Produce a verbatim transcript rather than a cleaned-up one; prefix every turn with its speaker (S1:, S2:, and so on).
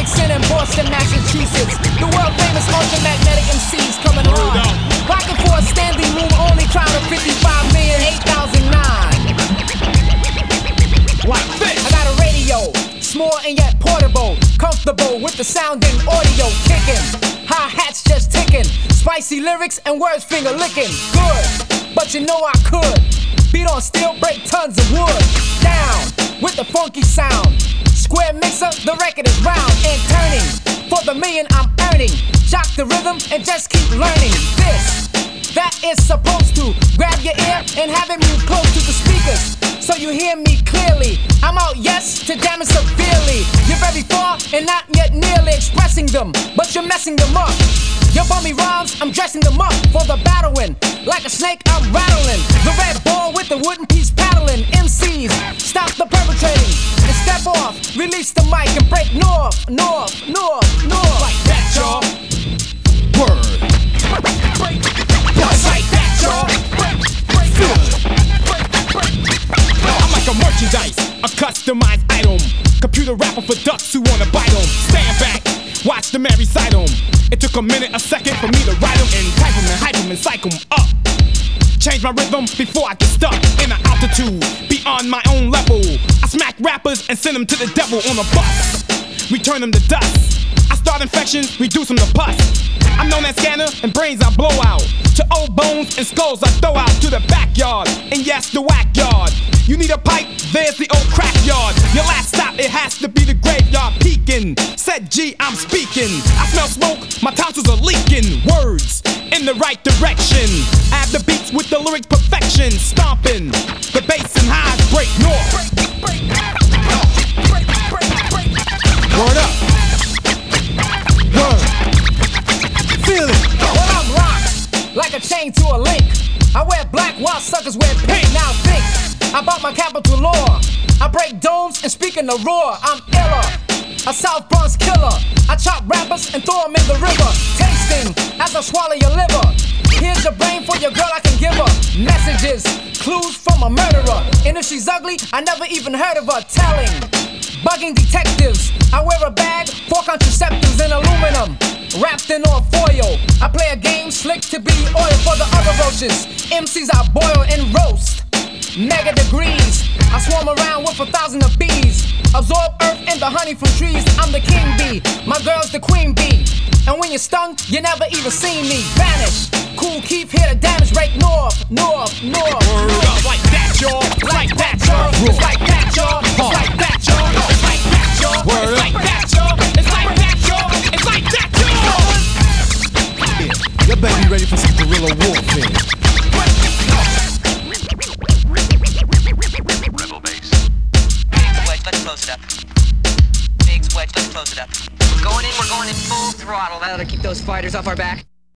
S1: Jackson and Boston, Massachusetts. The world famous ultramagnetic M Cs coming hard. Rocking for a standing room only crowd of fifty-five million eight thousand nine.
S2: Like this.
S1: I got a radio, small and yet portable, comfortable with the sound and audio kicking. Hi-hats just ticking, spicy lyrics and words finger licking. Good, but you know I could beat on steel, break tons of wood. Down with the funky sound. Square mixer, the record is round and turning. For the million I'm earning. Shock the rhythm and just keep learning. This, that is supposed to grab your ear and have it move close to the speakers, so you hear me clearly. I'm out, yes, to damage severely. You're very far and not yet nearly expressing them, but you're messing them up. Your bummy rhymes, I'm dressing them up for the battling. Like a snake, I'm rattling. The red ball with the wooden piece paddling. M Cs, stop the perpetrating and step off. Release the mic and break north, north, north, north.
S2: Like that, y'all. Word. Just like that, y'all. Feel it. I'm like a merchandise, a customized item. Computer rapper for ducks who wanna bite 'em. Stand back, watch them and recite 'em. It took a minute, a second for me to write 'em and type 'em and hype 'em and psych 'em up. Change my rhythm before I get stuck in an altitude beyond my own level. I smack rappers and send them to the devil on a bus. Return them to dust. I start infections, reduce them to pus. I'm known as scanner and brains I blow out. To old bones and skulls I throw out to the backyard. And yes, the whack yard. You need a pipe, there's the old crack yard. Your last stop, it has to be the graveyard peeking. Said G, I'm speaking. I smell smoke, my tonsils are leaking. Words in the right direction. Add the beats with the lyrics perfection. Stomping, the bass and highs break north. Word up. Word. Feel it.
S1: Well, I'm rocked like a chain to a link. I wear black while suckers wear pink. Now think about my capital law. I break domes and speak in the roar. I'm iller, a South Bronx killer. I chop rappers and throw them in the river. Tasting as I swallow your liver. Here's your brain for your girl, I can give her messages, clues from a murderer. And if she's ugly, I never even heard of her. Telling, bugging detectives. I wear a bag, four contraceptives in aluminum, wrapped in all foil. I play a game slick to be oil for the other roaches. M Cs I boil and roast. Mega degrees, I swarm around with a thousand of bees. Absorb earth and the honey from trees. I'm the king bee, my girl's the queen bee. And when you're stung, you never even see me. Vanish, cool Keith here to damage. Break north, north, north.
S2: Word up like that, y'all. Like that, y'all.
S1: It's like that, y'all. It's like that, y'all. It's like that, y'all.
S2: Word
S1: It's
S2: up.
S1: like that, y'all. It's like that, y'all. It's like that, y'all.
S2: Yeah, you better be ready for some guerrilla warfare.
S3: Rebel base. Big wedge, let's close it up. Big wedge, let's close it up. We're going in, we're going in full throttle. That'll keep those fighters off our back.